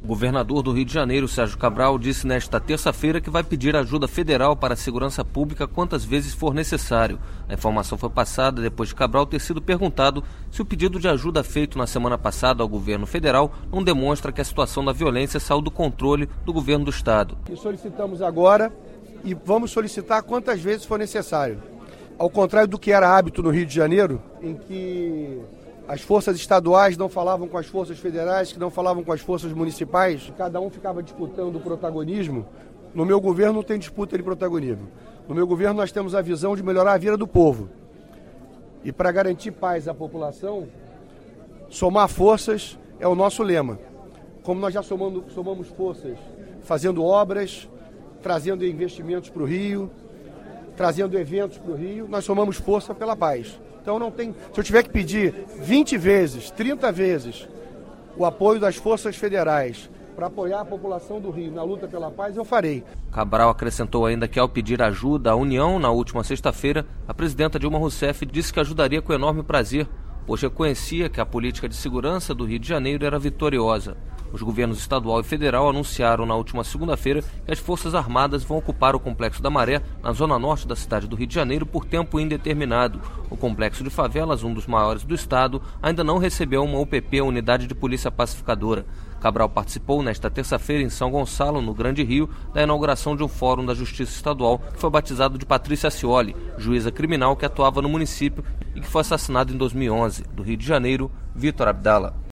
O governador do Rio de Janeiro, Sérgio Cabral, disse nesta terça-feira que vai pedir ajuda federal para a segurança pública quantas vezes for necessário. A informação foi passada depois de Cabral ter sido perguntado se o pedido de ajuda feito na semana passada ao governo federal não demonstra que a situação da violência saiu do controle do governo do estado. E solicitamos agora e vamos solicitar quantas vezes for necessário. Ao contrário do que era hábito no Rio de Janeiro, em que as forças estaduais não falavam com as forças federais, que não falavam com as forças municipais, cada um ficava disputando o protagonismo. No meu governo não tem disputa de protagonismo. No meu governo nós temos a visão de melhorar a vida do povo. E para garantir paz à população, somar forças é o nosso lema. Como nós já somamos forças fazendo obras, trazendo investimentos para o Rio, trazendo eventos para o Rio, nós somamos força pela paz. Então não tem, se eu tiver que pedir 20 vezes, 30 vezes o apoio das forças federais para apoiar a população do Rio na luta pela paz, eu farei. Cabral acrescentou ainda que ao pedir ajuda à União na última sexta-feira, a presidenta Dilma Rousseff disse que ajudaria com enorme prazer, pois reconhecia que a política de segurança do Rio de Janeiro era vitoriosa. Os governos estadual e federal anunciaram na última segunda-feira que as Forças Armadas vão ocupar o Complexo da Maré, na zona norte da cidade do Rio de Janeiro, por tempo indeterminado. O Complexo de Favelas, um dos maiores do estado, ainda não recebeu uma UPP, a Unidade de Polícia Pacificadora. Cabral participou nesta terça-feira em São Gonçalo, no Grande Rio, da inauguração de um fórum da Justiça Estadual que foi batizado de Patrícia Scioli, juíza criminal que atuava no município e que foi assassinada em 2011. Do Rio de Janeiro, Vitor Abdala.